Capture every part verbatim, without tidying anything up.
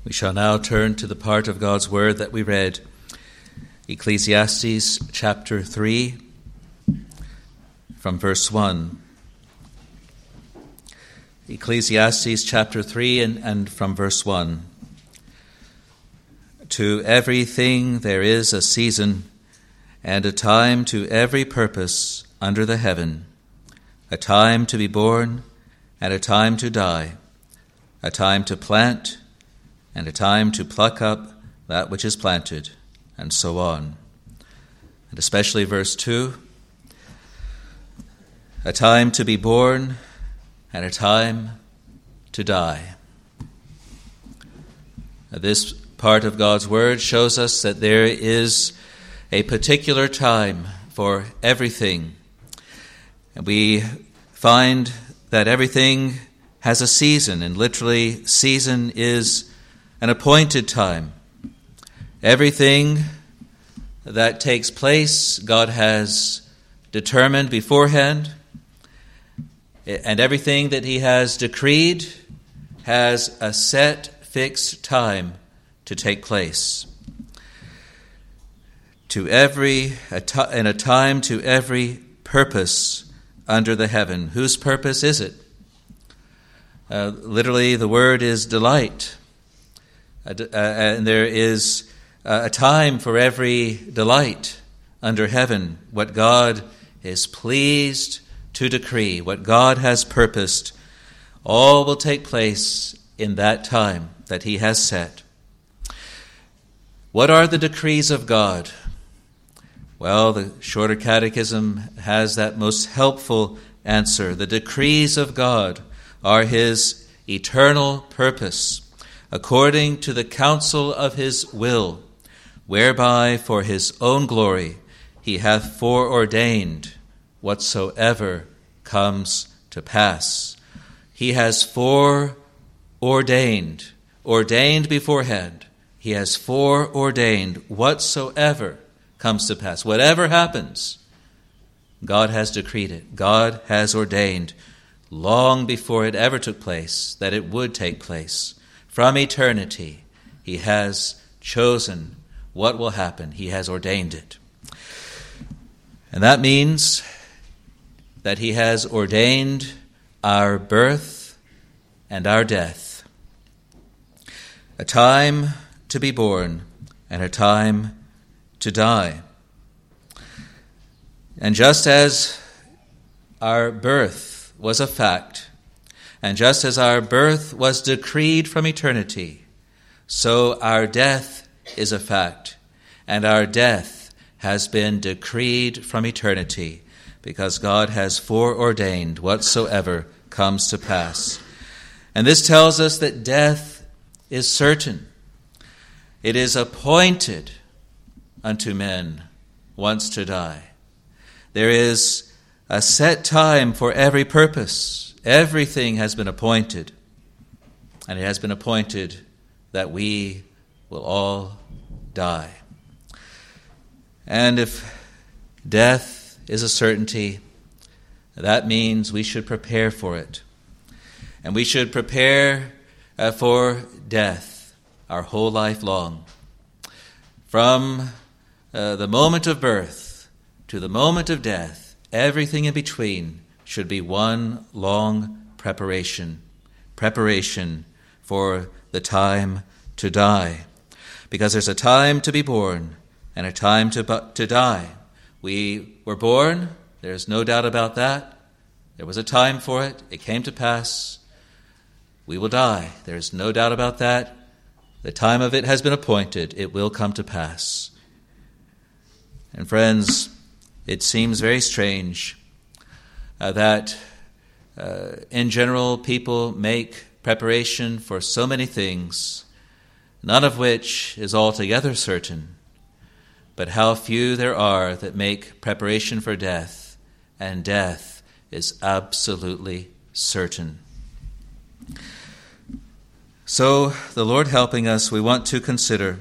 We shall now turn to the part of God's Word that we read, Ecclesiastes chapter three, from verse one. Ecclesiastes chapter three and, and from verse one. To everything there is a season, and a time to every purpose under the heaven, a time to be born, and a time to die, a time to plant, and a time to pluck up that which is planted, and so on. And especially verse two, a time to be born, and a time to die. This part of God's Word shows us that there is a particular time for everything. And we find that everything has a season, and literally season is an appointed time. Everything that takes place, God has determined beforehand, and everything that He has decreed has a set, fixed time to take place. To every, a t- and a time to every purpose under the heaven. Whose purpose is it? Uh, literally, the word is delight. Uh, uh, and there is uh, a time for every delight under heaven. What God is pleased to decree, what God has purposed, all will take place in that time that He has set. What are the decrees of God? Well, the Shorter Catechism has that most helpful answer. The decrees of God are His eternal purpose, according to the counsel of His will, whereby for His own glory He hath foreordained whatsoever comes to pass. He has foreordained, ordained beforehand. He has foreordained whatsoever comes to pass. Whatever happens, God has decreed it. God has ordained long before it ever took place that it would take place. From eternity, He has chosen what will happen. He has ordained it. And that means that He has ordained our birth and our death. A time to be born and a time to die. And just as our birth was a fact, and just as our birth was decreed from eternity, so our death is a fact, and our death has been decreed from eternity, because God has foreordained whatsoever comes to pass. And this tells us that death is certain. It is appointed unto men once to die. There is a set time for every purpose. Everything has been appointed. And it has been appointed that we will all die. And if death is a certainty, that means we should prepare for it. And we should prepare uh, for death our whole life long. From uh, the moment of birth to the moment of death, everything in between should be one long preparation. Preparation for the time to die. Because there's a time to be born and a time to, to die. We were born, there's no doubt about that. There was a time for it, it came to pass. We will die, there's no doubt about that. The time of it has been appointed, it will come to pass. And friends, it seems very strange uh, that uh, in general people make preparation for so many things, none of which is altogether certain. But how few there are that make preparation for death, and death is absolutely certain. So, the Lord helping us, we want to consider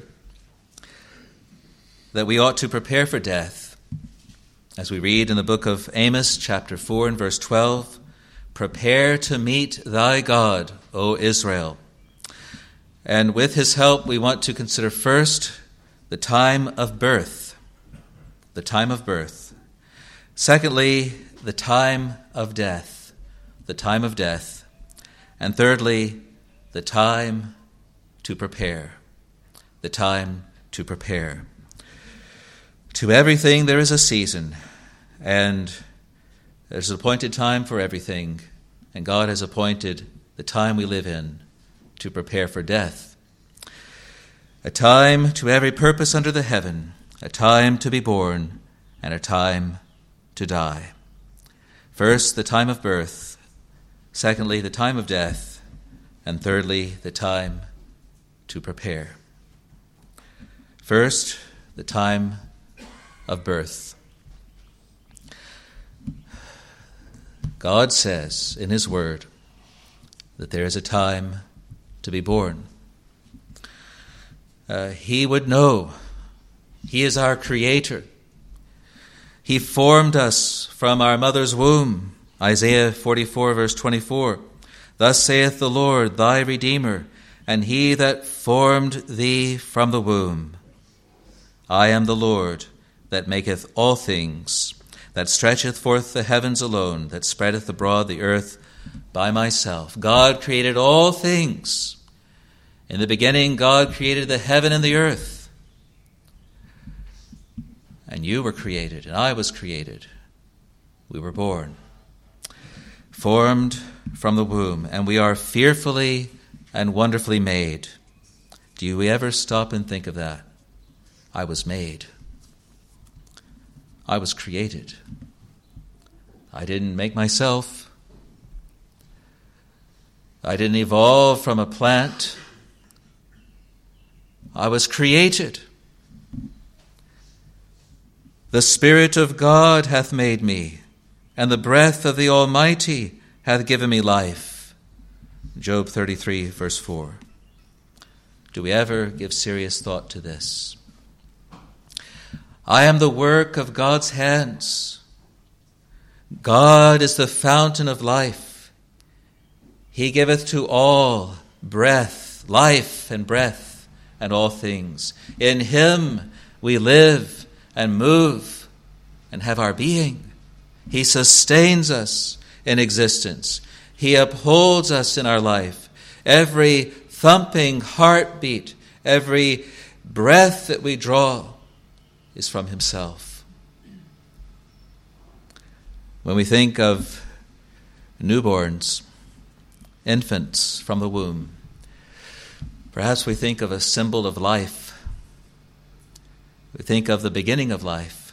that we ought to prepare for death. As we read in the book of Amos, chapter four and verse twelve, "Prepare to meet thy God, O Israel." And with his help, we want to consider first the time of birth. The time of birth. Secondly, the time of death. The time of death. And thirdly, the time to prepare. The time to prepare. To everything there is a season, and there's an appointed time for everything, and God has appointed the time we live in to prepare for death. A time to every purpose under the heaven, a time to be born, and a time to die. First, the time of birth. Secondly, the time of death. And thirdly, the time to prepare. First, the time of birth. God says in his word that there is a time to be born. Uh, he would know. He is our creator. He formed us from our mother's womb. Isaiah forty-four, verse twenty-four. Thus saith the Lord, thy Redeemer, and he that formed thee from the womb. I am the Lord, that maketh all things, that stretcheth forth the heavens alone, that spreadeth abroad the earth by myself. God created all things. In the beginning, God created the heaven and the earth. And you were created, and I was created. We were born, formed from the womb, and we are fearfully and wonderfully made. Do you ever stop and think of that? I was made. I was created. I didn't make myself. I didn't evolve from a plant. I was created. The Spirit of God hath made me, and the breath of the Almighty hath given me life. Job thirty-three, verse four. Do we ever give serious thought to this? I am the work of God's hands. God is the fountain of life. He giveth to all breath, life and breath, and all things. In him we live and move and have our being. He sustains us in existence. He upholds us in our life. Every thumping heartbeat, every breath that we draw is from himself. When we think of newborns, infants from the womb, perhaps we think of a symbol of life. We think of the beginning of life.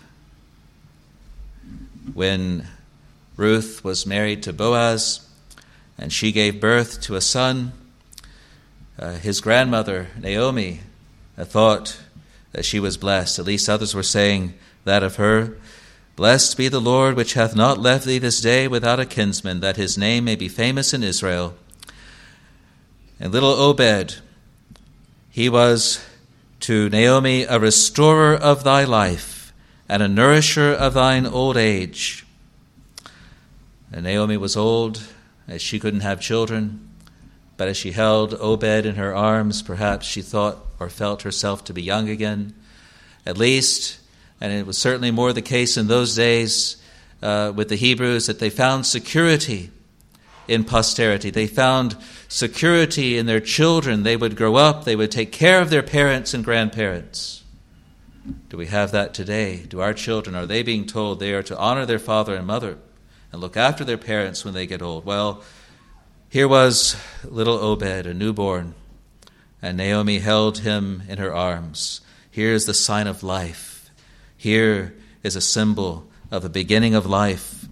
When Ruth was married to Boaz and she gave birth to a son, uh, his grandmother, Naomi, uh, thought that she was blessed. At least others were saying that of her. Blessed be the Lord, which hath not left thee this day without a kinsman, that his name may be famous in Israel. And little Obed, he was to Naomi a restorer of thy life and a nourisher of thine old age. And Naomi was old, as she couldn't have children, but as she held Obed in her arms, perhaps she thought or felt herself to be young again. At least, and it was certainly more the case in those days uh, with the Hebrews, that they found security in posterity. They found security in their children. They would grow up, they would take care of their parents and grandparents. Do we have that today? Do our children, are they being told they are to honor their father and mother and look after their parents when they get old? Well, here was little Obed, a newborn, and Naomi held him in her arms. Here is the sign of life. Here is a symbol of the beginning of life.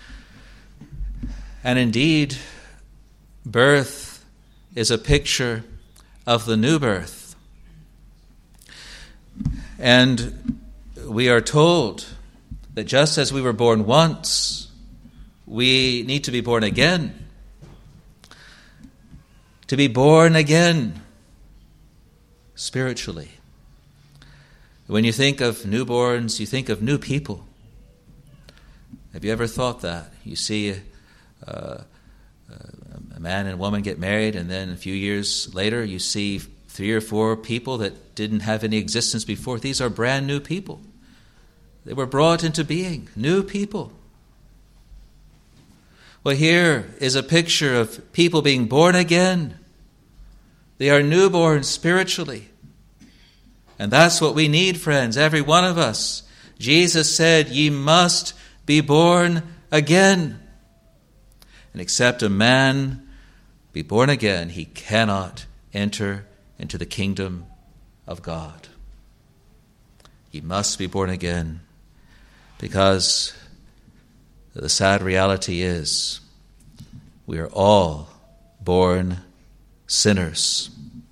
And indeed, birth is a picture of the new birth. And we are told that just as we were born once, we need to be born again. To be born again spiritually. When you think of newborns, you think of new people. Have you ever thought that? You see uh, a man and woman get married, and then a few years later you see three or four people that didn't have any existence before. These are brand new people. They were brought into being, new people. Well, here is a picture of people being born again. They are newborn spiritually. And that's what we need, friends, every one of us. Jesus said, ye must be born again. And except a man be born again, he cannot enter into the kingdom of God. Ye must be born again, because the sad reality is we are all born sinners.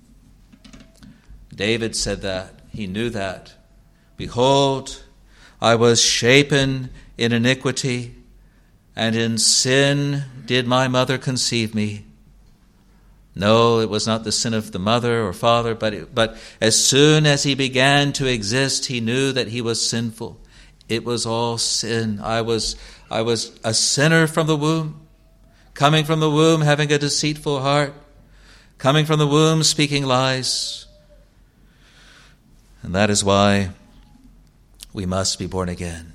David said that. He knew that. Behold, I was shapen in iniquity, and in sin did my mother conceive me. No, it was not the sin of the mother or father, but it, but as soon as he began to exist, he knew that he was sinful. It was all sin. I was I was a sinner from the womb, coming from the womb having a deceitful heart, coming from the womb speaking lies. And that is why we must be born again.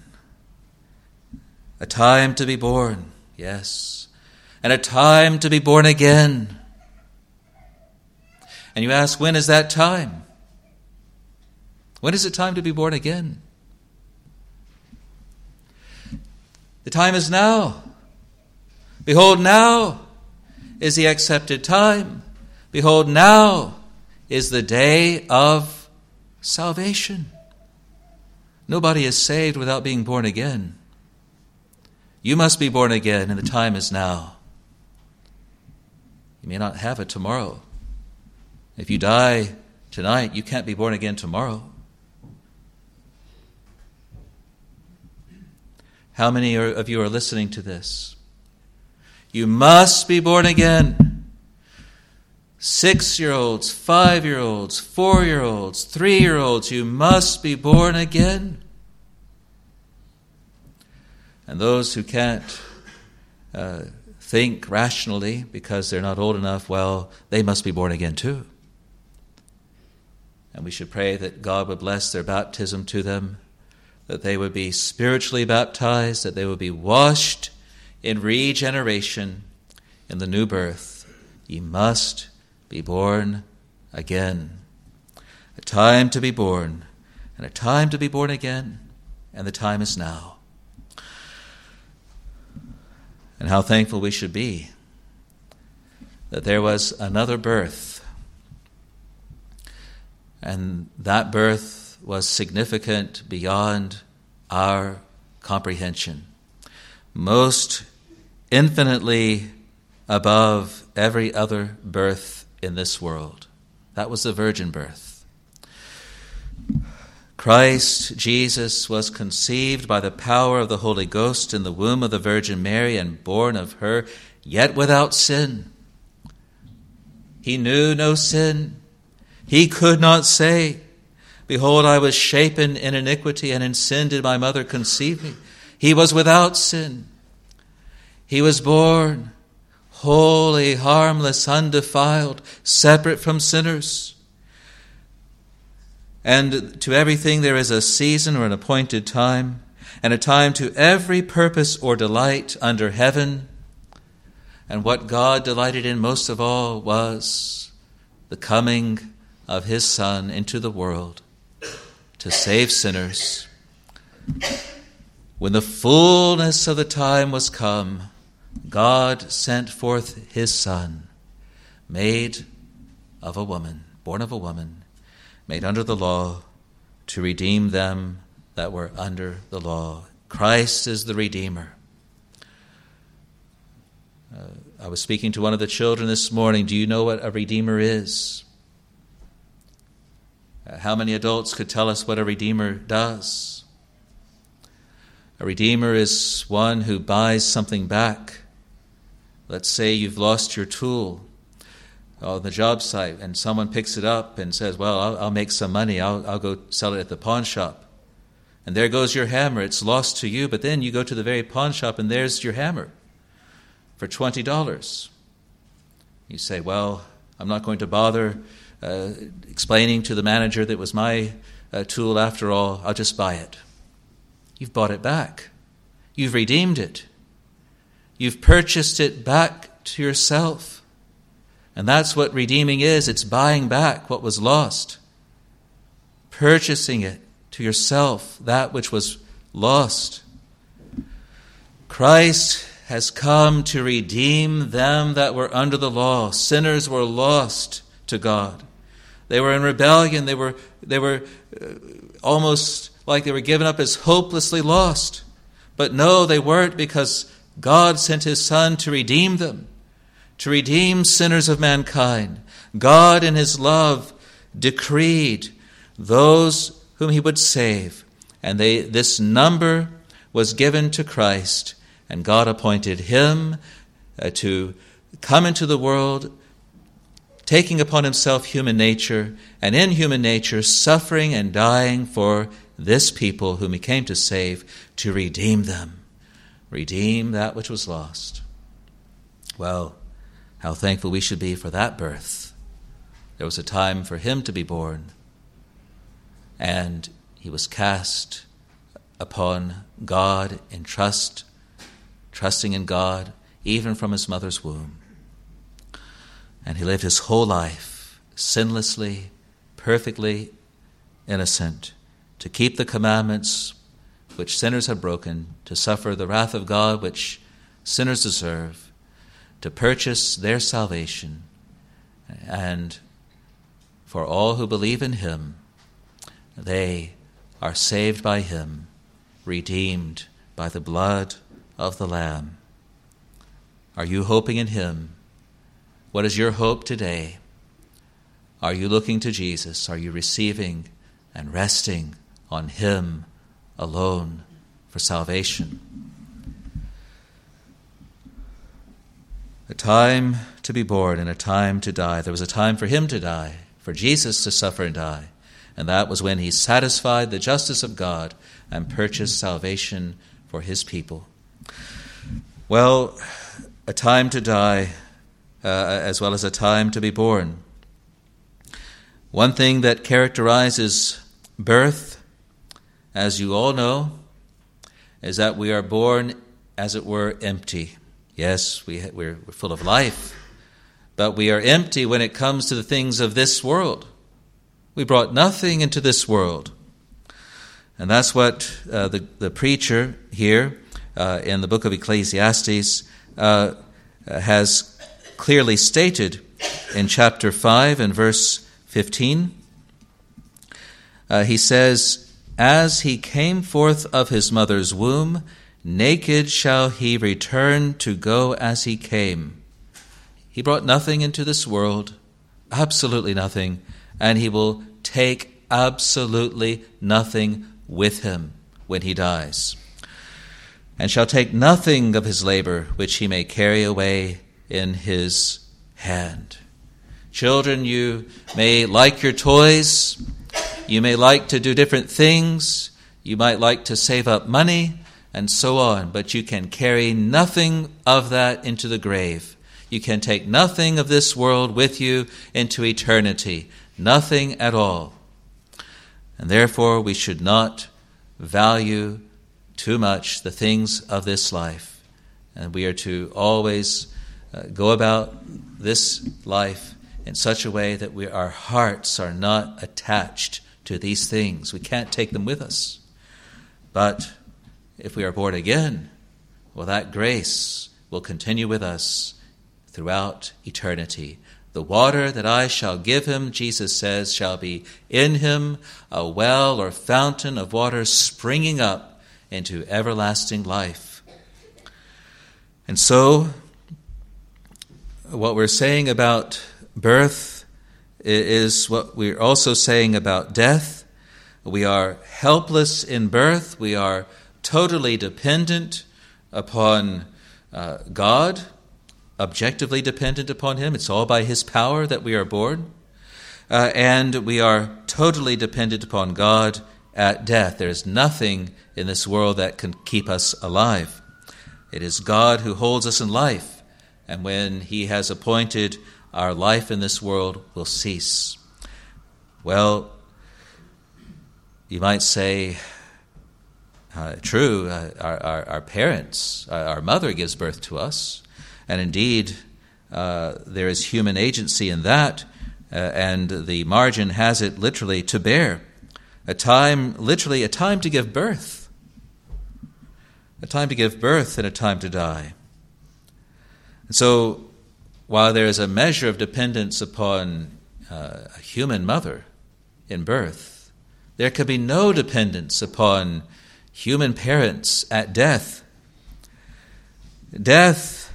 A time to be born, yes, and a time to be born again. And you ask, when is that time? When is it time to be born again? The time is now. Behold, now is the accepted time. Behold, now is the day of salvation. Nobody is saved without being born again. You must be born again, and the time is now. You may not have it tomorrow. If you die tonight, you can't be born again tomorrow. How many of you are listening to this? You must be born again. Six-year-olds, five-year-olds, four-year-olds, three-year-olds, you must be born again. And those who can't uh, think rationally because they're not old enough, well, they must be born again too. And we should pray that God would bless their baptism to them, that they would be spiritually baptized, that they would be washed in regeneration, in the new birth. Ye must be born again. A time to be born, and a time to be born again, and the time is now. And how thankful we should be that there was another birth, and that birth was significant beyond our comprehension, most infinitely above every other birth in this world. That was the virgin birth. Christ Jesus was conceived by the power of the Holy Ghost in the womb of the Virgin Mary and born of her, yet without sin. He knew no sin. He could not say, behold, I was shapen in iniquity, and in sin did my mother conceive me. He was without sin. He was born holy, harmless, undefiled, separate from sinners. And to everything there is a season or an appointed time, and a time to every purpose or delight under heaven. And what God delighted in most of all was the coming of his Son into the world to save sinners. When the fullness of the time was come, God sent forth his Son, made of a woman, born of a woman, made under the law, to redeem them that were under the law. Christ is the Redeemer. Uh, I was speaking to one of the children this morning. Do you know what a Redeemer is? Uh, how many adults could tell us what a Redeemer does? A Redeemer is one who buys something back. Let's say you've lost your tool on the job site, and someone picks it up and says, well, I'll, I'll make some money. I'll, I'll go sell it at the pawn shop. And there goes your hammer. It's lost to you, but then you go to the very pawn shop and there's your hammer for twenty dollars. You say, well, I'm not going to bother uh, explaining to the manager that it was my uh, tool after all, I'll just buy it. You've bought it back. You've redeemed it. You've purchased it back to yourself. And that's what redeeming is. It's buying back what was lost. Purchasing it to yourself, that which was lost. Christ has come to redeem them that were under the law. Sinners were lost to God. They were in rebellion. They were, they were uh, almost like they were given up as hopelessly lost. But no, they weren't, because God sent his Son to redeem them, to redeem sinners of mankind. God in his love decreed those whom he would save. And they, this number was given to Christ. And God appointed him uh, to come into the world, taking upon himself human nature, and in human nature suffering and dying for this people whom he came to save, to redeem them, redeem that which was lost. Well, how thankful we should be for that birth. There was a time for him to be born, and he was cast upon God in trust, trusting in God, even from his mother's womb. And he lived his whole life sinlessly, perfectly innocent, to keep the commandments which sinners have broken, to suffer the wrath of God which sinners deserve, to purchase their salvation. And for all who believe in him, they are saved by him, redeemed by the blood of the Lamb. Are you hoping in him? What is your hope today? Are you looking to Jesus? Are you receiving and resting on him alone for salvation? A time to be born and a time to die. There was a time for him to die, for Jesus to suffer and die. And that was when he satisfied the justice of God and purchased salvation for his people. Well, a time to die uh, as well as a time to be born. One thing that characterizes birth, as you all know, is that we are born, as it were, empty. Yes, we, we're, we're full of life, but we are empty when it comes to the things of this world. We brought nothing into this world. And that's what uh, the, the preacher here uh, in the book of Ecclesiastes uh, has clearly stated in chapter five and verse fifteen. Uh, he says, "As he came forth of his mother's womb, naked shall he return to go as he came." He brought nothing into this world, absolutely nothing, and he will take absolutely nothing with him when he dies. "And shall take nothing of his labor which he may carry away in his hand." Children, you may like your toys, you may like to do different things, you might like to save up money, and so on, but you can carry nothing of that into the grave. You can take nothing of this world with you into eternity, nothing at all. And therefore we should not value too much the things of this life. And we are to always uh, go about this life in such a way that we, our hearts are not attached to these things. We can't take them with us. But if we are born again, well, that grace will continue with us throughout eternity. "The water that I shall give him," Jesus says, "shall be in him a well or fountain of water springing up into everlasting life." And so, what we're saying about birth is what we're also saying about death. We are helpless in birth. We are totally dependent upon uh, God, objectively dependent upon him. It's all by his power that we are born. Uh, and we are totally dependent upon God at death. There is nothing in this world that can keep us alive. It is God who holds us in life. And when he has appointed our life in this world will cease. Well, you might say, uh, true, uh, our, our, our parents, uh, our mother gives birth to us, and indeed uh, there is human agency in that, uh, and the margin has it literally to bear. A time, literally a time to give birth. A time to give birth and a time to die. And so, while there is a measure of dependence upon uh, a human mother in birth, there can be no dependence upon human parents at death. Death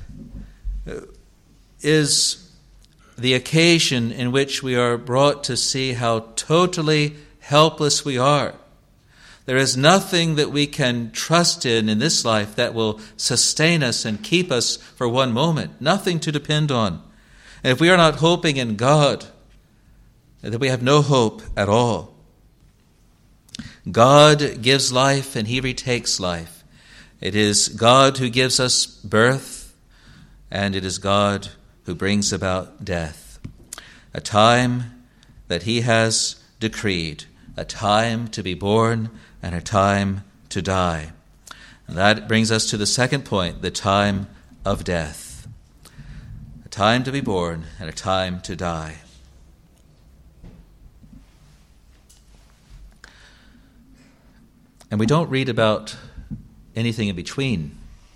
is the occasion in which we are brought to see how totally helpless we are. There is nothing that we can trust in in this life that will sustain us and keep us for one moment. Nothing to depend on. And if we are not hoping in God, then we have no hope at all. God gives life and He retakes life. It is God who gives us birth, and it is God who brings about death. A time that He has decreed, a time to be born and a time to die. And that brings us to the second point, the time of death. A time to be born and a time to die. And we don't read about anything in between.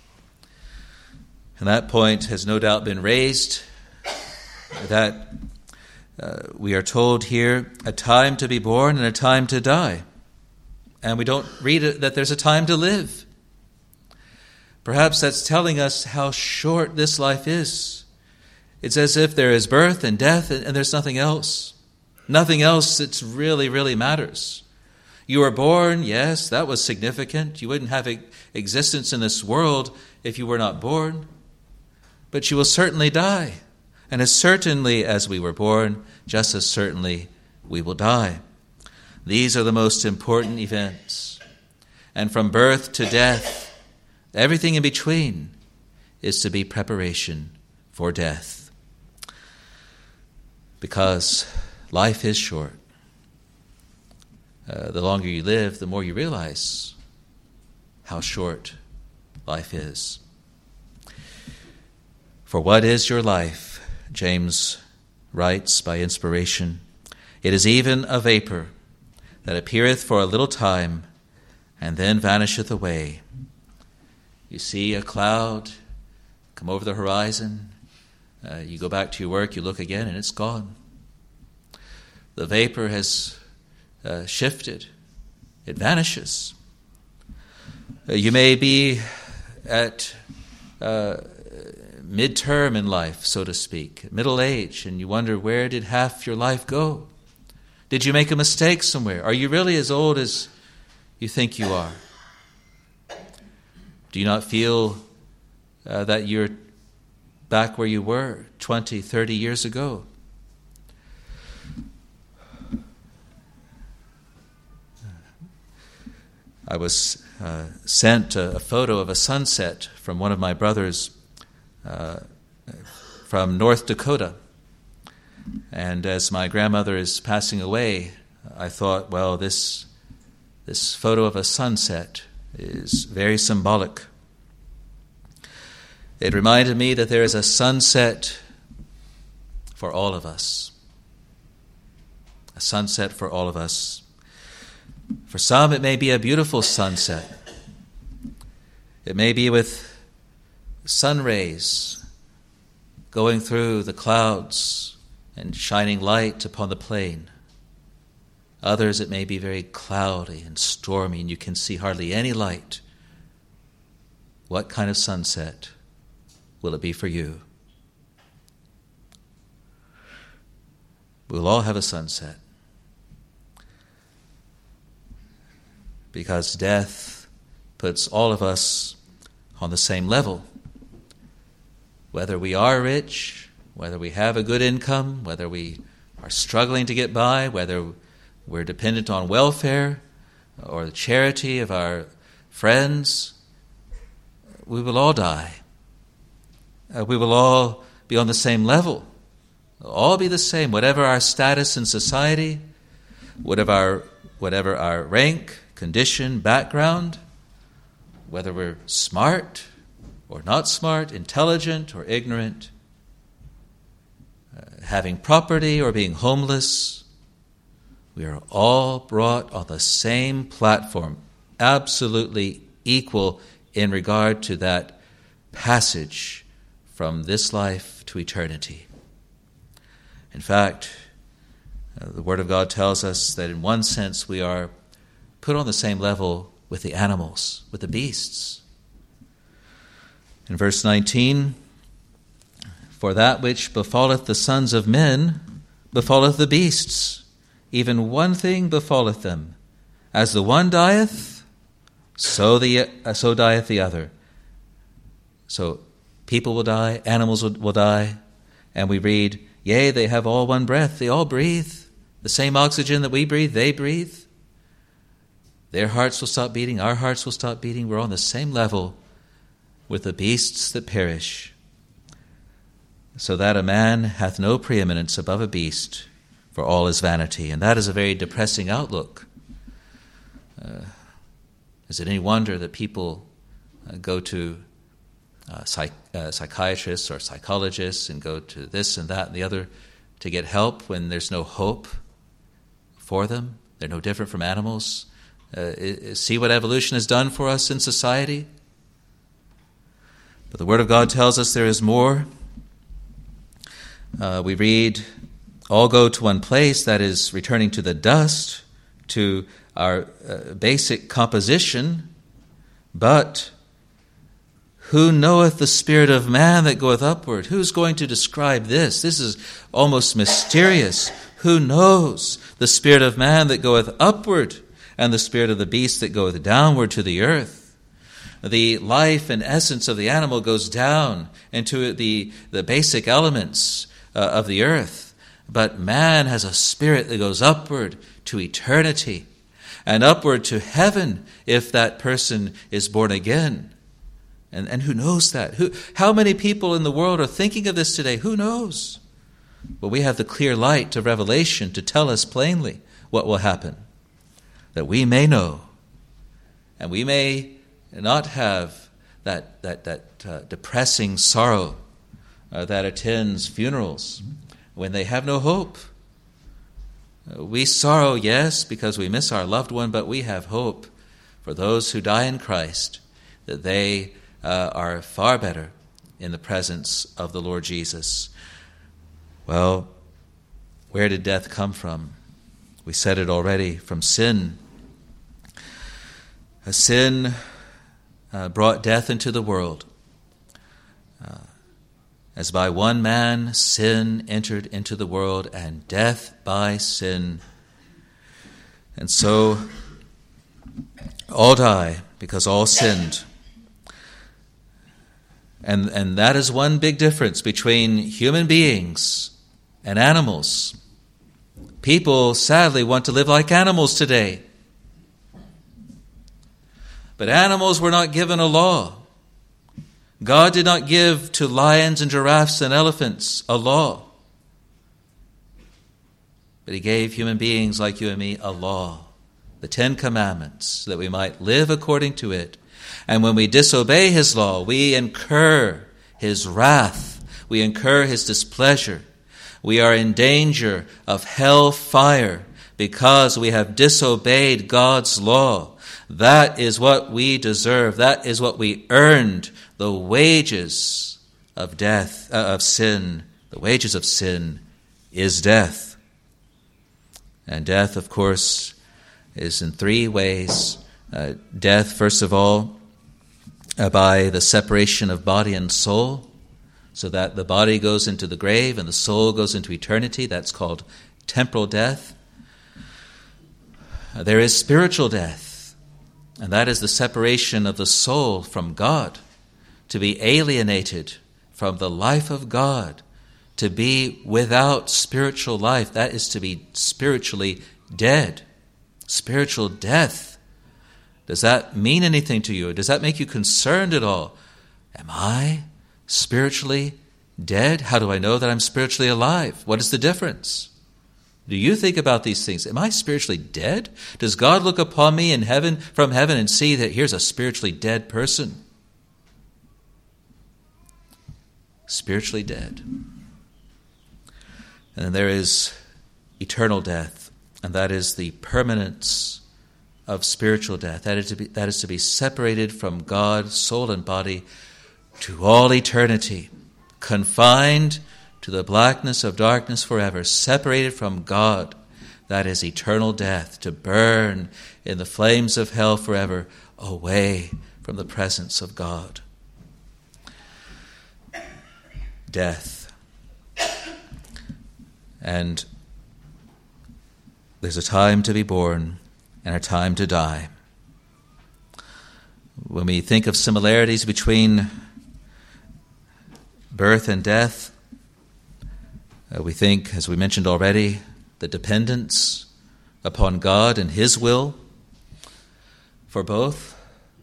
And that point has no doubt been raised, that uh, we are told here a time to be born and a time to die. And we don't read it, that there's a time to live. Perhaps that's telling us how short this life is. It's as if there is birth and death and, and there's nothing else. Nothing else that really, really matters. You were born, yes, that was significant. You wouldn't have existence in this world if you were not born. But you will certainly die. And as certainly as we were born, just as certainly we will die. These are the most important events. And from birth to death, everything in between is to be preparation for death. Because life is short. Uh, the longer you live, the more you realize how short life is. For what is your life? James writes by inspiration. It is even a vapor that appeareth for a little time, and then vanisheth away. You see a cloud come over the horizon, uh, you go back to your work, you look again, and it's gone. The vapor has uh, shifted. It vanishes. Uh, you may be at uh, midterm in life, so to speak, middle age, and you wonder, where did half your life go? Did you make a mistake somewhere? Are you really as old as you think you are? Do you not feel uh, that you're back where you were twenty, thirty years ago? I was uh, sent a, a photo of a sunset from one of my brothers uh, from North Dakota. And as my grandmother is passing away, I thought, well, this this photo of a sunset is very symbolic. It reminded me that there is a sunset for all of us. A sunset for all of us. For some, it may be a beautiful sunset. It may be with sun rays going through the clouds and shining light upon the plain. Others, it may be very cloudy and stormy, and you can see hardly any light. What kind of sunset will it be for you? We'll all have a sunset. Because death puts all of us on the same level. Whether we are rich, whether we have a good income, whether we are struggling to get by, whether we're dependent on welfare or the charity of our friends, we will all die. Uh, we will all be on the same level. We'll all be the same, whatever our status in society, whatever our, whatever our rank, condition, background, whether we're smart or not smart, intelligent or ignorant, uh, having property or being homeless, we are all brought on the same platform, absolutely equal in regard to that passage from this life to eternity. In fact, uh, the Word of God tells us that in one sense we are put on the same level with the animals, with the beasts. In verse nineteen, for that which befalleth the sons of men befalleth the beasts. Even one thing befalleth them. As the one dieth, so the uh, so dieth the other. So people will die, animals will, will die, and we read, yea, they have all one breath, they all breathe. The same oxygen that we breathe, they breathe. Their hearts will stop beating, our hearts will stop beating. We're on the same level with the beasts that perish. So that a man hath no preeminence above a beast, for all is vanity. And that is a very depressing outlook. Uh, is it any wonder that people uh, go to uh, psych, uh, psychiatrists or psychologists and go to this and that and the other to get help when there's no hope for them? They're no different from animals. Uh, see what evolution has done for us in society? But the Word of God tells us there is more. Uh, we read, all go to one place, that is, returning to the dust, to our uh, basic composition. But who knoweth the spirit of man that goeth upward? Who's going to describe this? This is almost mysterious. Who knows the spirit of man that goeth upward, and the spirit of the beast that goeth downward to the earth? The life and essence of the animal goes down into the, the basic elements uh, of the earth. But man has a spirit that goes upward to eternity and upward to heaven if that person is born again. And, and who knows that? Who, how many people in the world are thinking of this today? Who knows? But we have the clear light of Revelation to tell us plainly what will happen, that we may know, and we may not have that that that uh, depressing sorrow uh, that attends funerals when they have no hope. Uh, we sorrow, yes, because we miss our loved one, but we have hope for those who die in Christ, that they uh, are far better in the presence of the Lord Jesus. Well, where did death come from? We said it already, from sin. A sin uh, brought death into the world. Uh, as by one man sin entered into the world, and death by sin. And so all die because all sinned. And, and that is one big difference between human beings and animals. People, sadly, want to live like animals today. But animals were not given a law. God did not give to lions and giraffes and elephants a law. But he gave human beings like you and me a law, the Ten Commandments, that we might live according to it. And when we disobey his law, we incur his wrath. We incur his displeasure. We are in danger of hell fire because we have disobeyed God's law. That is what we deserve. That is what we earned. The wages of death, uh, of sin, the wages of sin is death. And death, of course, is in three ways. Uh, death, first of all, uh, by the separation of body and soul, so that the body goes into the grave and the soul goes into eternity. That's called temporal death. Uh, there is spiritual death, and that is the separation of the soul from God, to be alienated from the life of God, to be without spiritual life. That is to be spiritually dead. Spiritual death. Does that mean anything to you? Does that make you concerned at all? Am I spiritually dead? How do I know that I'm spiritually alive? What is the difference? Do you think about these things? Am I spiritually dead? Does God look upon me in heaven, from heaven, and see that here's a spiritually dead person? Spiritually dead. And then there is eternal death, and that is the permanence of spiritual death. That is to be, that is to be separated from God, soul and body, to all eternity, confined to the blackness of darkness forever, separated from God. That is eternal death, to burn in the flames of hell forever, away from the presence of God. Death. And there's a time to be born and a time to die. When we think of similarities between birth and death, uh, we think, as we mentioned already, the dependence upon God and His will for both.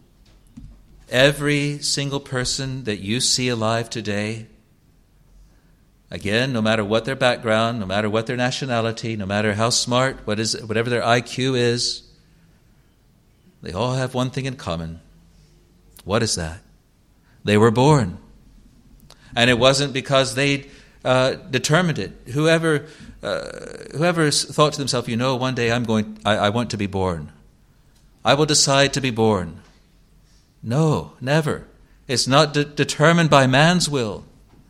Every single person that you see alive today, again, no matter what their background, no matter what their nationality, no matter how smart, what is, whatever their I Q is, they all have one thing in common. What is that? They were born. And it wasn't because they uh, determined it. Whoever uh, whoever thought to themselves, you know, one day I'm going, I, I want to be born. I will decide to be born. No, never. It's not de- determined by man's will.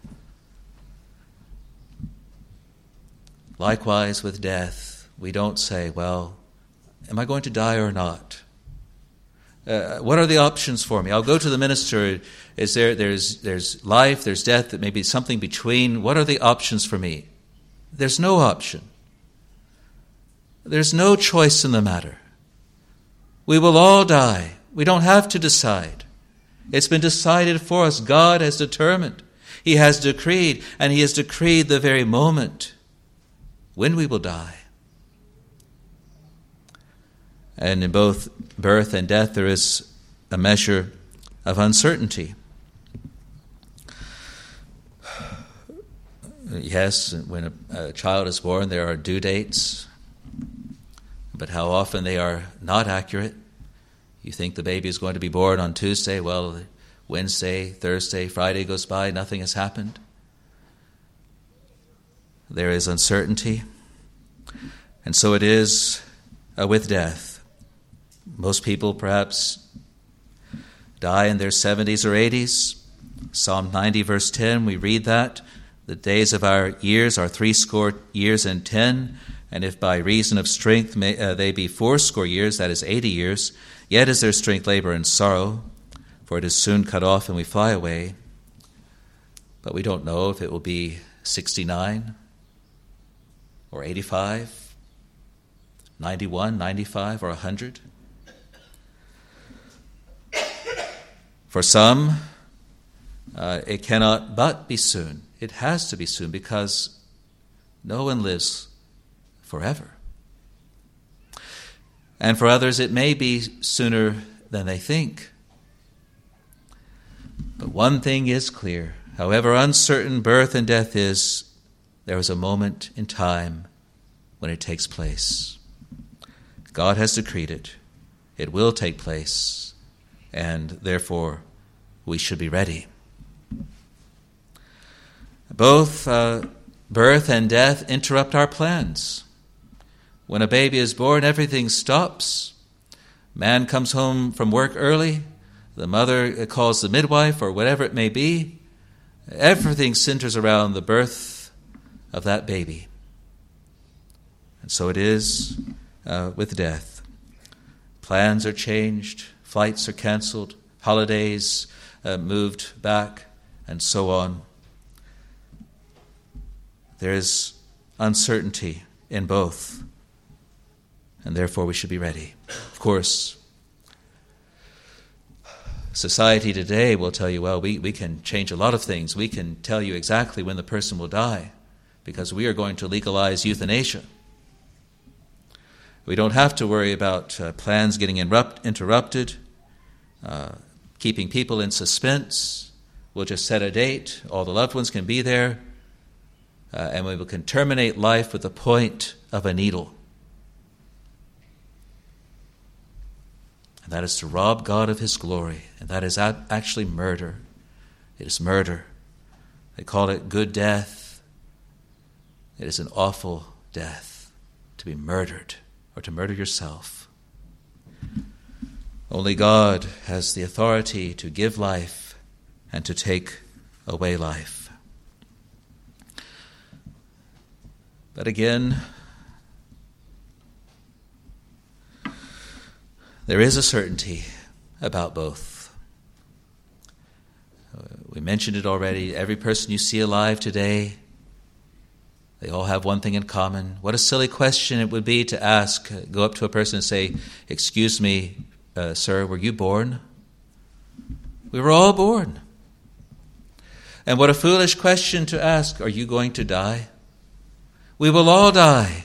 Likewise with death, we don't say, well, am I going to die or not? Uh, what are the options for me? I'll go to the minister. Is there? There's there's life. There's death. That may be something between. What are the options for me? There's no option. There's no choice in the matter. We will all die. We don't have to decide. It's been decided for us. God has determined. He has decreed, and He has decreed the very moment when we will die. And in both birth and death, there is a measure of uncertainty. Yes, when a, a child is born, there are due dates, but how often they are not accurate. You think the baby is going to be born on Tuesday, well, Wednesday, Thursday, Friday goes by, nothing has happened. There is uncertainty. And so it is uh, with death. Most people perhaps die in their seventies or eighties. Psalm ninety, verse ten, we read that. The days of our years are threescore years and ten, and if by reason of strength may, uh, they be fourscore years, that is eighty years, yet is their strength labor and sorrow, for it is soon cut off and we fly away. But we don't know if it will be sixty-nine or eighty-five, ninety-one, ninety-five, or one hundred. For some, uh, it cannot but be soon. It has to be soon because no one lives forever. And for others, it may be sooner than they think. But one thing is clear. However uncertain birth and death is, there is a moment in time when it takes place. God has decreed it. It will take place. And therefore, we should be ready. Both uh, birth and death interrupt our plans. When a baby is born, everything stops. Man comes home from work early. The mother calls the midwife or whatever it may be. Everything centers around the birth of that baby. And so it is uh, with death. Plans are changed. Flights are canceled, holidays uh, moved back, and so on. There is uncertainty in both, and therefore we should be ready. Of course, society today will tell you, well, we, we can change a lot of things. We can tell you exactly when the person will die, because we are going to legalize euthanasia. We don't have to worry about uh, plans getting erupt- interrupted, uh, keeping people in suspense. We'll just set a date. All the loved ones can be there. Uh, and we can terminate life with the point of a needle. And that is to rob God of his glory. And that is actually murder. It is murder. They call it good death. It is an awful death, to be murdered or to murder yourself. Only God has the authority to give life and to take away life. But again, there is a certainty about both. We mentioned it already. Every person you see alive today, they all have one thing in common. What a silly question it would be to ask, go up to a person and say, "Excuse me, uh, sir, were you born?" We were all born. And what a foolish question to ask, "Are you going to die?" We will all die.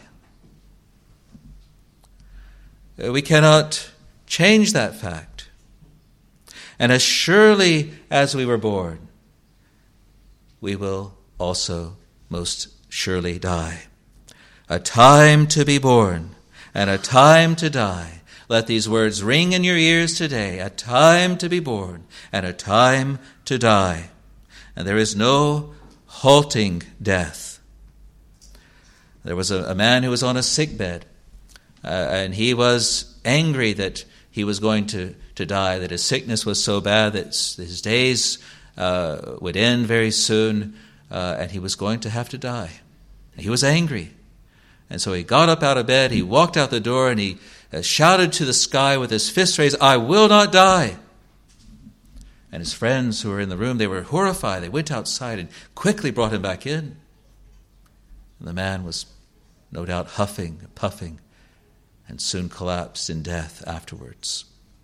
We cannot change that fact. And as surely as we were born, we will also most surely die. A time to be born and a time to die. Let these words ring in your ears today. A time to be born and a time to die. And there is no halting death. There was a, a man who was on a sickbed, uh, and he was angry that he was going to, to die, that his sickness was so bad that his days uh, would end very soon, uh, and he was going to have to die. He was angry. And so he got up out of bed, he walked out the door, and he uh, shouted to the sky with his fist raised, "I will not die." And his friends who were in the room, they were horrified. They went outside and quickly brought him back in. And the man was no doubt huffing and puffing and soon collapsed in death afterwards.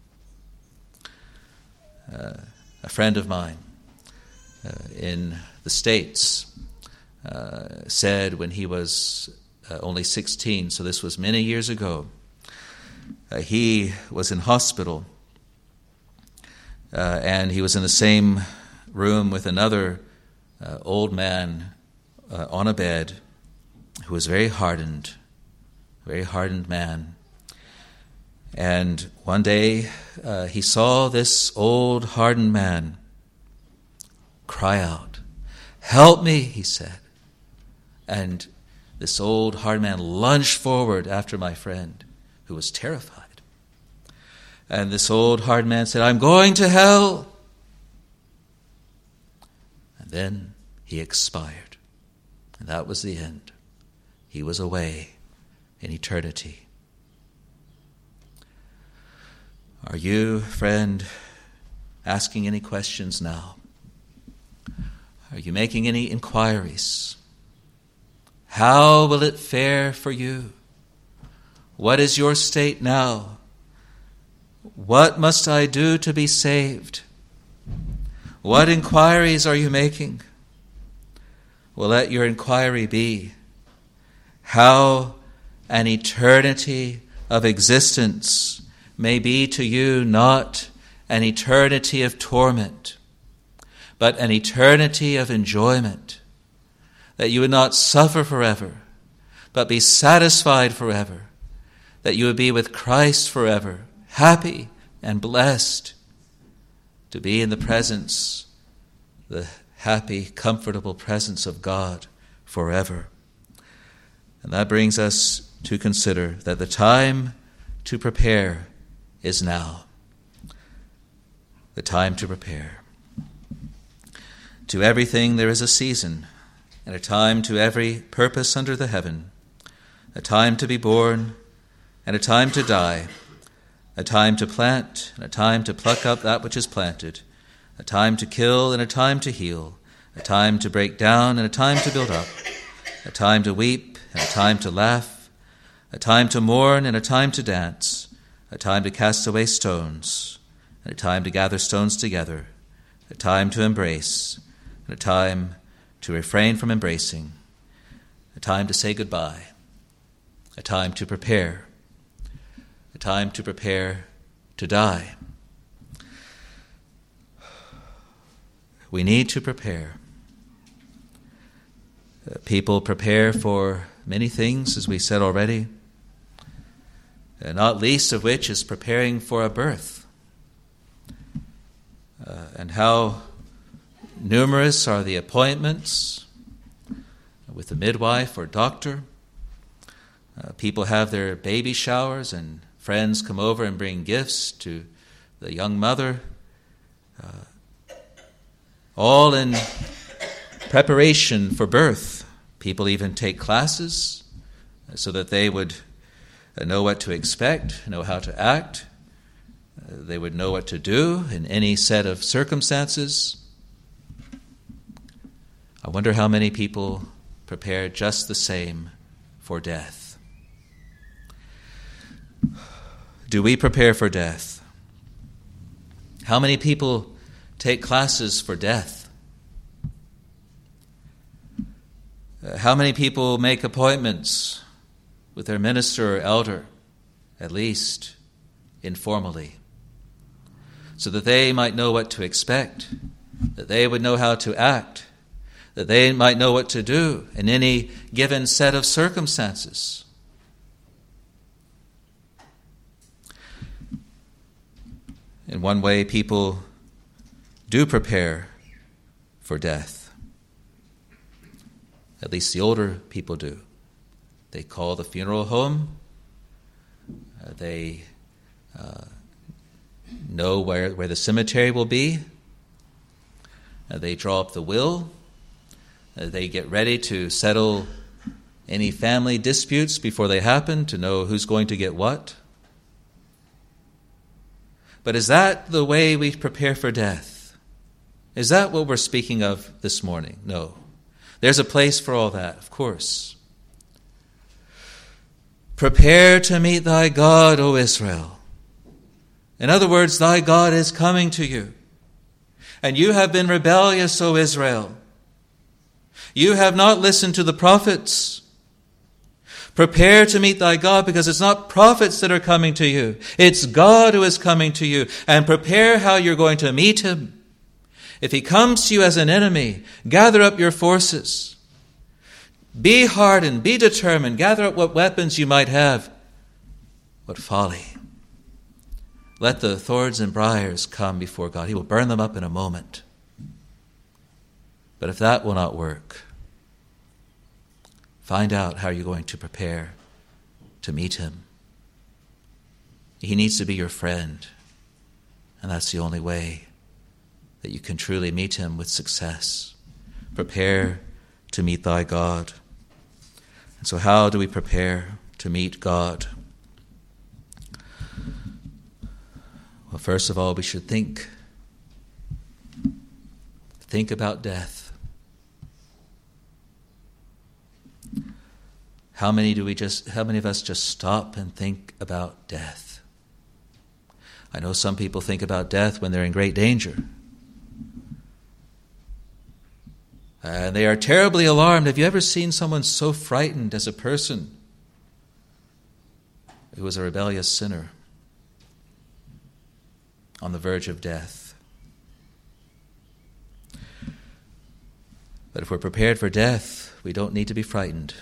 Uh, a friend of mine uh, in the States uh, said when he was uh, only sixteen, so this was many years ago, uh, he was in hospital uh, and he was in the same room with another uh, old man uh, on a bed who was very hardened, very hardened man. And one day uh, he saw this old hardened man cry out, "Help me," he said. And this old hardened man lunged forward after my friend, who was terrified. And this old hardened man said, "I'm going to hell." And then he expired. And that was the end. He was away in eternity. Are you, friend, asking any questions now? Are you making any inquiries? How will it fare for you? What is your state now? What must I do to be saved? What inquiries are you making? Well, let your inquiry be how an eternity of existence may be to you not an eternity of torment, but an eternity of enjoyment, that you would not suffer forever, but be satisfied forever, that you would be with Christ forever, happy and blessed, to be in the presence, the happy, comfortable presence of God forever. And that brings us to consider that the time to prepare is now. The time to prepare. To everything there is a season, and a time to every purpose under the heaven, a time to be born, and a time to die, a time to plant, and a time to pluck up that which is planted, a time to kill, and a time to heal, a time to break down, and a time to build up, a time to weep, and a time to laugh, a time to mourn, and a time to dance, a time to cast away stones, and a time to gather stones together, a time to embrace, and a time to refrain from embracing, a time to say goodbye, a time to prepare, a time to prepare to die. We need to prepare. People prepare for many things, as we said already, uh, not least of which is preparing for a birth. Uh, and how numerous are the appointments with the midwife or doctor. Uh, people have their baby showers, and friends come over and bring gifts to the young mother, uh, all in preparation for birth. People even take classes so that they would know what to expect, know how to act. Uh, they would know what to do in any set of circumstances. I wonder how many people prepare just the same for death. Do we prepare for death? How many people take classes for death? Uh, how many people make appointments with their minister or elder, at least informally, so that they might know what to expect, that they would know how to act, that they might know what to do in any given set of circumstances? In one way, people do prepare for death. At least the older people do. They call the funeral home. Uh, they uh, know where, where the cemetery will be. Uh, they draw up the will. Uh, they get ready to settle any family disputes before they happen, to know who's going to get what. But is that the way we prepare for death? Is that what we're speaking of this morning? No. There's a place for all that, of course. Prepare to meet thy God, O Israel. In other words, thy God is coming to you. And you have been rebellious, O Israel. You have not listened to the prophets. Prepare to meet thy God, because it's not prophets that are coming to you. It's God who is coming to you. And prepare how you're going to meet him. If he comes to you as an enemy, gather up your forces. Be hardened, be determined. Gather up what weapons you might have. What folly. Let the thorns and briars come before God. He will burn them up in a moment. But if that will not work, find out how you're going to prepare to meet him. He needs to be your friend, and that's the only way that you can truly meet him with success. Prepare to meet thy God. And so how do we prepare to meet God? Well, first of all, we should think. Think about death. How many do we just, how many of us just stop and think about death? I know some people think about death when they're in great danger. And they are terribly alarmed. Have you ever seen someone so frightened as a person who was a rebellious sinner on the verge of death? But if we're prepared for death, we don't need to be frightened.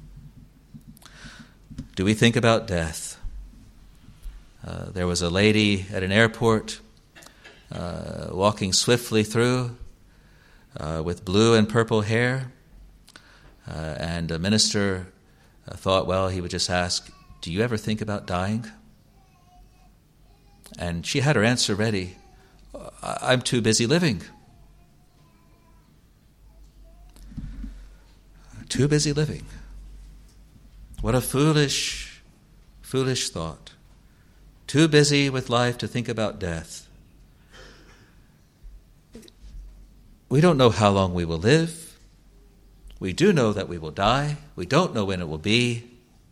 Do we think about death? Uh, there was a lady at an airport uh, walking swiftly through uh, with blue and purple hair. Uh, and a minister uh, thought, well, he would just ask, do you ever think about dying? And she had her answer ready. I'm too busy living. Too busy living. What a foolish, foolish thought. Too busy with life to think about death. We don't know how long we will live. We do know that we will die. We don't know when it will be.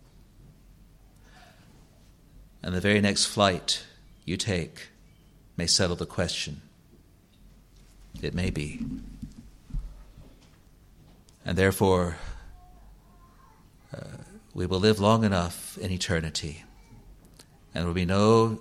And the very next flight you take may settle the question. It may be. And therefore, uh, we will live long enough in eternity. And there will be no,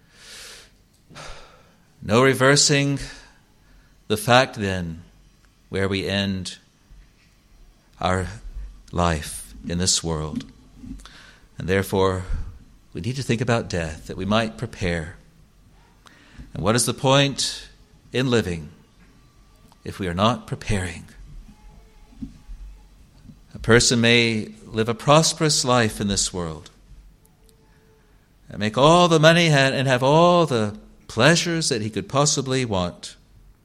no reversing the fact then where we end our life in this world. And therefore, we need to think about death, that we might prepare. And what is the point in living if we are not preparing? A person may live a prosperous life in this world and make all the money and have all the pleasures that he could possibly want,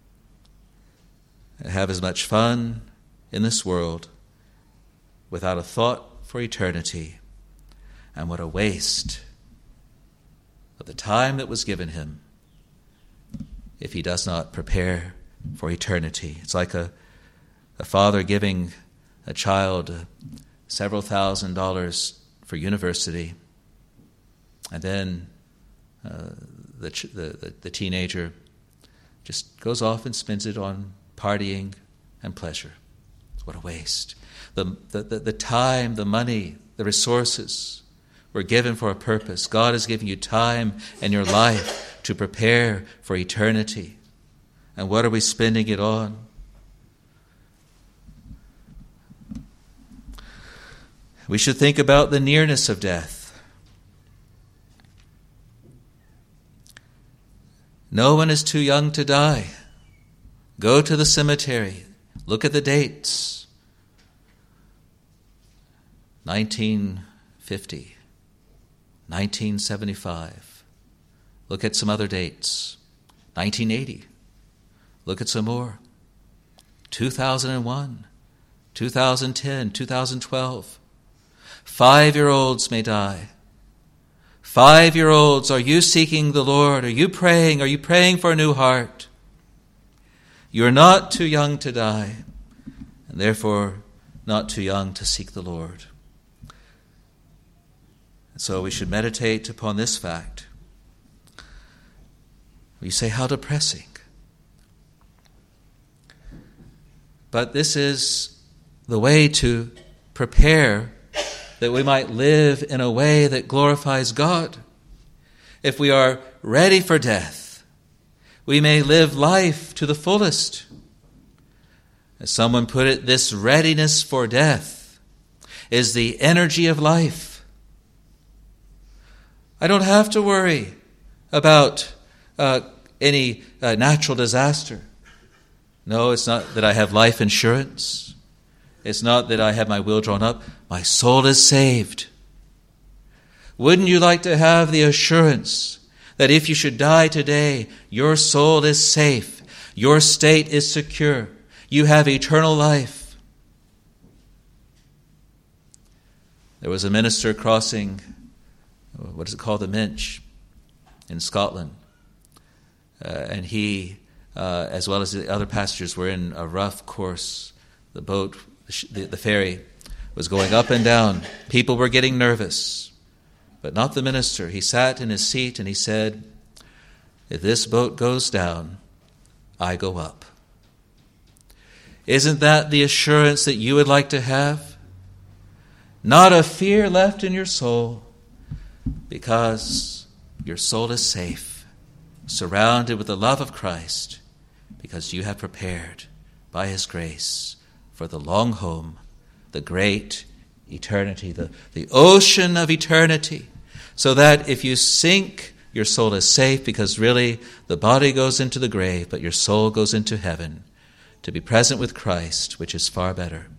and have as much fun in this world without a thought for eternity. And what a waste of the time that was given him if he does not prepare for eternity. It's like a, a father giving a child uh, several thousand dollars for university, and then uh, the, the, the teenager just goes off and spends it on partying and pleasure. What a waste. The, the, the, the time, the money, the resources were given for a purpose. God has given you time in your life to prepare for eternity. And what are we spending it on? We should think about the nearness of death. No one is too young to die. Go to the cemetery. Look at the dates. nineteen fifty, nineteen seventy-five. Look at some other dates. nineteen eighty. Look at some more. two thousand one, two thousand ten, two thousand twelve. Five-year-olds may die. Five-year-olds, are you seeking the Lord? Are you praying? Are you praying for a new heart? You are not too young to die, and therefore not too young to seek the Lord. And so we should meditate upon this fact. You say, how depressing. But this is the way to prepare that we might live in a way that glorifies God. If we are ready for death, we may live life to the fullest. As someone put it, this readiness for death is the energy of life. I don't have to worry about uh, any uh, natural disaster. No, it's not that I have life insurance. It's not that I have my will drawn up. My soul is saved. Wouldn't you like to have the assurance that if you should die today, your soul is safe, your state is secure, you have eternal life? There was a minister crossing, what is it called, the Minch in Scotland. Uh, and he, uh, as well as the other passengers, were in a rough course. The boat, the, the ferry, was going up and down. People were getting nervous, but not the minister. He sat in his seat and he said, if this boat goes down, I go up. Isn't that the assurance that you would like to have? Not a fear left in your soul, because your soul is safe, surrounded with the love of Christ, because you have prepared by His grace for the long home, the great eternity, the, the ocean of eternity, so that if you sink, your soul is safe, because really the body goes into the grave, but your soul goes into heaven to be present with Christ, which is far better.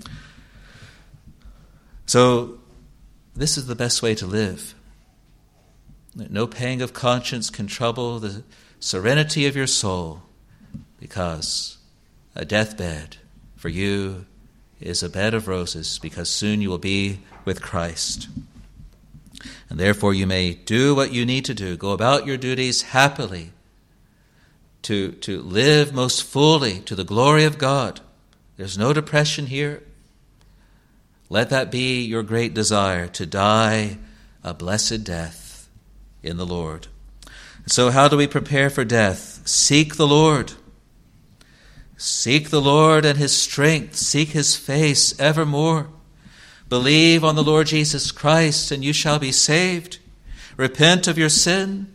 So this is the best way to live. No pang of conscience can trouble the serenity of your soul, because a deathbed for you is a bed of roses, because soon you will be with Christ. And therefore you may do what you need to do. Go about your duties happily, to, to live most fully to the glory of God. There's no depression here. Let that be your great desire, to die a blessed death in the Lord. So how do we prepare for death? Seek the Lord. Seek the Lord and His strength. Seek His face evermore. Believe on the Lord Jesus Christ, and you shall be saved. Repent of your sin.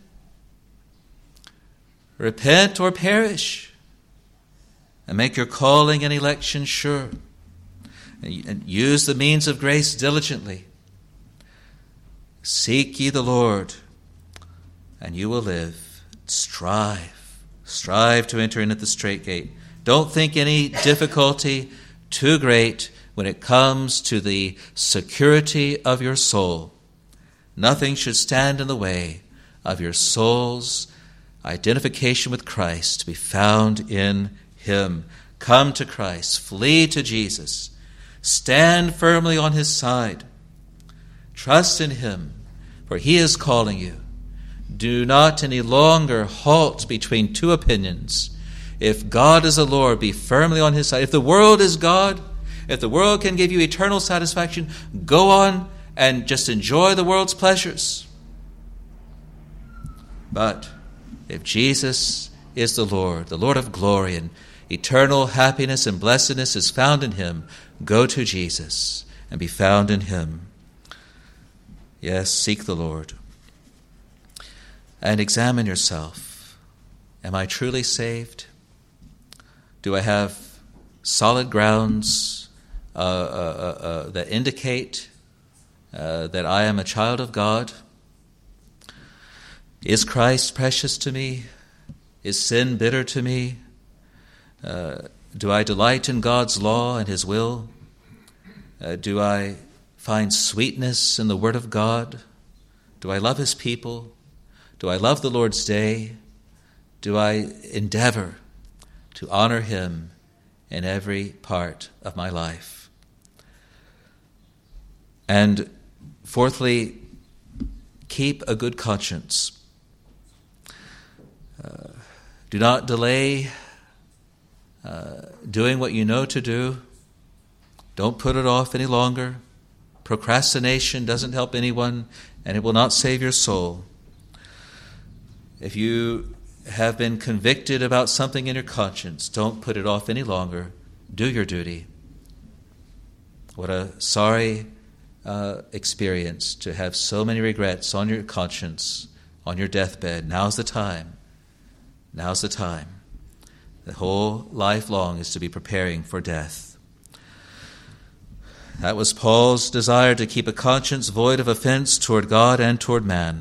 Repent or perish, and make your calling and election sure. and use the means of grace diligently. Seek ye the Lord, and you will live. Strive. Strive to enter in at the strait gate. Don't think any difficulty too great when it comes to the security of your soul. Nothing should stand in the way of your soul's identification with Christ, to be found in Him. Come to Christ. Flee to Jesus. Stand firmly on His side. Trust in Him, for He is calling you. Do not any longer halt between two opinions. If God is the Lord, be firmly on His side. If the world is God, if the world can give you eternal satisfaction, go on and just enjoy the world's pleasures. But if Jesus is the Lord, the Lord of glory, and eternal happiness and blessedness is found in Him, go to Jesus and be found in Him. Yes, seek the Lord. And examine yourself. Am I truly saved? Do I have solid grounds uh, uh, uh, uh, that indicate uh, that I am a child of God? Is Christ precious to me? Is sin bitter to me? Uh, do I delight in God's law and His will? Uh, do I find sweetness in the Word of God? Do I love His people? Do I love the Lord's day? Do I endeavor to honor Him in every part of my life? And fourthly, keep a good conscience. Uh, do not delay uh, doing what you know to do. Don't put it off any longer. Procrastination doesn't help anyone, and it will not save your soul. If you have been convicted about something in your conscience, don't put it off any longer. Do your duty. What a sorry uh, experience to have so many regrets on your conscience, on your deathbed. Now's the time. Now's the time. The whole life long is to be preparing for death. That was Paul's desire, to keep a conscience void of offense toward God and toward man.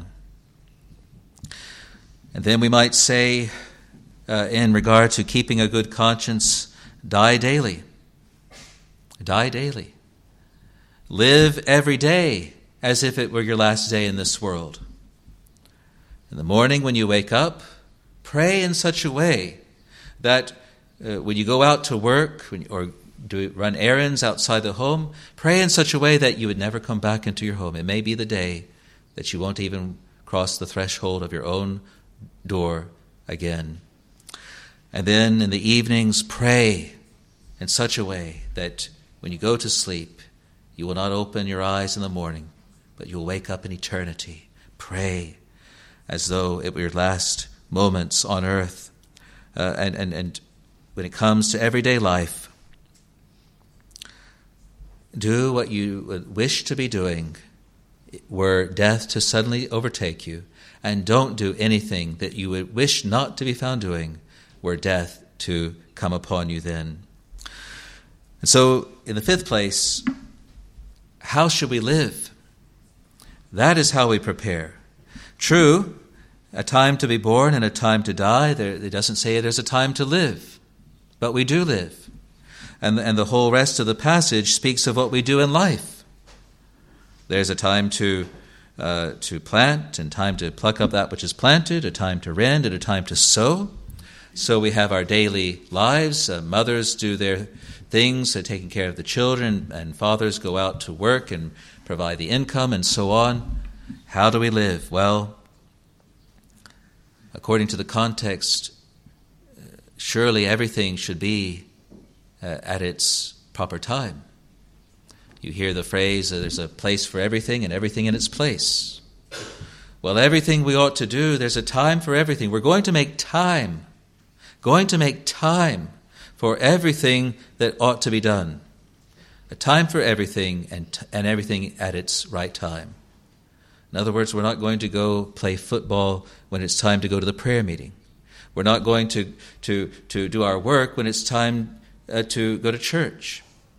And then we might say, uh, in regard to keeping a good conscience, die daily. Die daily. Live every day as if it were your last day in this world. In the morning when you wake up, pray in such a way that uh, when you go out to work when, or do run errands outside the home, pray in such a way that you would never come back into your home. It may be the day that you won't even cross the threshold of your own door again. And then in the evenings, pray in such a way that when you go to sleep, you will not open your eyes in the morning, but you will wake up in eternity. Pray as though it were your last moments on earth. Uh, and, and, and when it comes to everyday life, do what you would wish to be doing were death to suddenly overtake you. And don't do anything that you would wish not to be found doing were death to come upon you then. And so, in the fifth place, how should we live? That is how we prepare. True, a time to be born and a time to die. There, it doesn't say there's a time to live, but we do live. And, and the whole rest of the passage speaks of what we do in life. There's a time to uh, to plant, and time to pluck up that which is planted, a time to rend, and a time to sow. So we have our daily lives. Uh, mothers do their things, uh, taking care of the children, and fathers go out to work and provide the income, and so on. How do we live? Well, according to the context, surely everything should be uh, at its proper time. You hear the phrase, uh, there's a place for everything and everything in its place. Well, everything we ought to do, there's a time for everything. We're going to make time, going to make time for everything that ought to be done. A time for everything, and t- and everything at its right time. In other words, we're not going to go play football when it's time to go to the prayer meeting. We're not going to, to, to do our work when it's time uh, to go to church.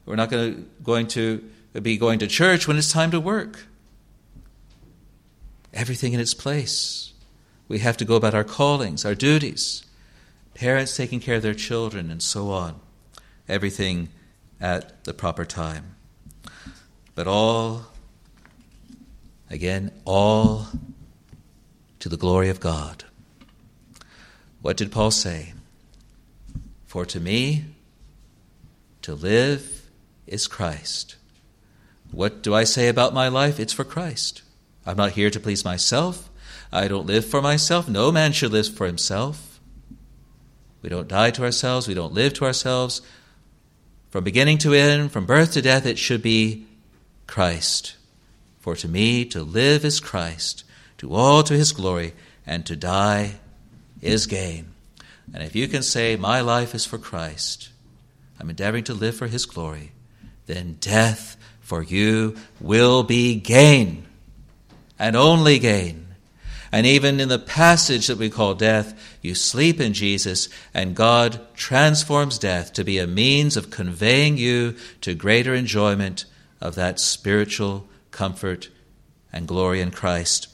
We're not going to, going to be going to church when it's time to work. Everything in its place. We have to go about our callings, our duties. Parents taking care of their children and so on. Everything at the proper time. But all, again, all to the glory of God. What did Paul say? For to me, to live is Christ. What do I say about my life? It's for Christ. I'm not here to please myself. I don't live for myself. No man should live for himself. We don't die to ourselves. We don't live to ourselves. From beginning to end, from birth to death, it should be Christ. For to me, to live is Christ, to all to his glory, and to die is gain. And if you can say, my life is for Christ, I'm endeavoring to live for his glory, then death for you will be gain, and only gain. And even in the passage that we call death, you sleep in Jesus, and God transforms death to be a means of conveying you to greater enjoyment of that spiritual comfort and glory in Christ.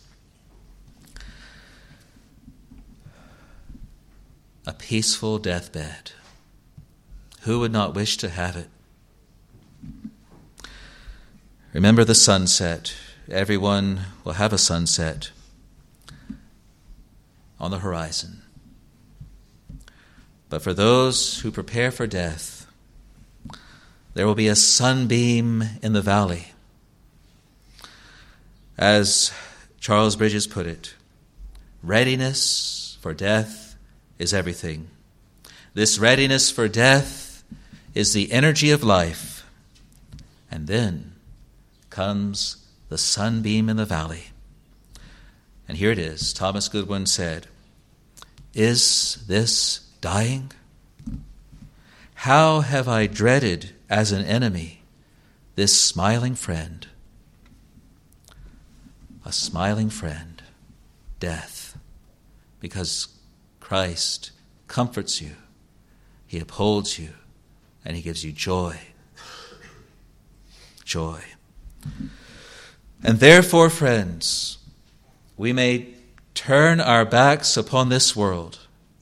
A peaceful deathbed. Who would not wish to have it? Remember the sunset. Everyone will have a sunset on the horizon. But for those who prepare for death, there will be a sunbeam in the valley. As Charles Bridges put it, readiness for death is everything. This readiness for death is the energy of life. And then comes the sunbeam in the valley. And here it is. Thomas Goodwin said, "Is this dying? How have I dreaded as an enemy this smiling friend?" A smiling friend, death, because Christ comforts you, he upholds you, and he gives you joy. Joy. And therefore, friends, we may turn our backs upon this world.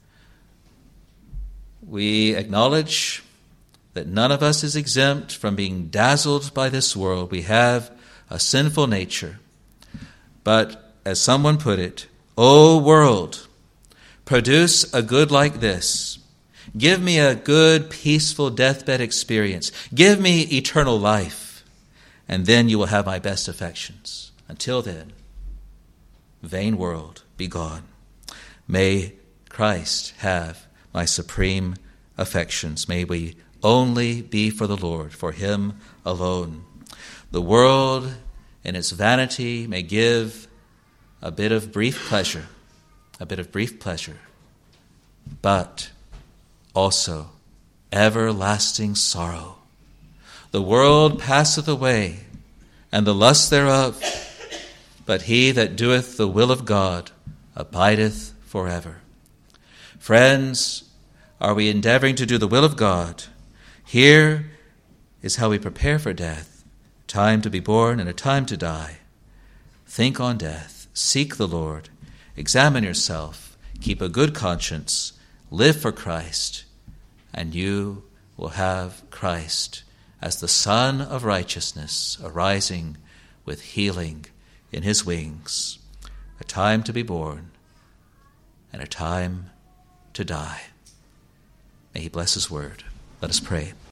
We acknowledge that none of us is exempt from being dazzled by this world. We have a sinful nature. But as someone put it, O world, produce a good like this. Give me a good, peaceful deathbed experience. Give me eternal life, and then you will have my best affections. Until then, vain world, be gone. May Christ have my supreme affections. May we only be for the Lord, for him alone. The world in its vanity may give a bit of brief pleasure, a bit of brief pleasure, but also everlasting sorrow. The world passeth away, and the lust thereof, but he that doeth the will of God abideth forever. Friends, are we endeavoring to do the will of God? Here is how we prepare for death. Time to be born and a time to die. Think on death. Seek the Lord. Examine yourself. Keep a good conscience. Live for Christ. And you will have Christ as the Sun of righteousness arising with healing in his wings. A time to be born and a time to die. May he bless his word. Let us pray.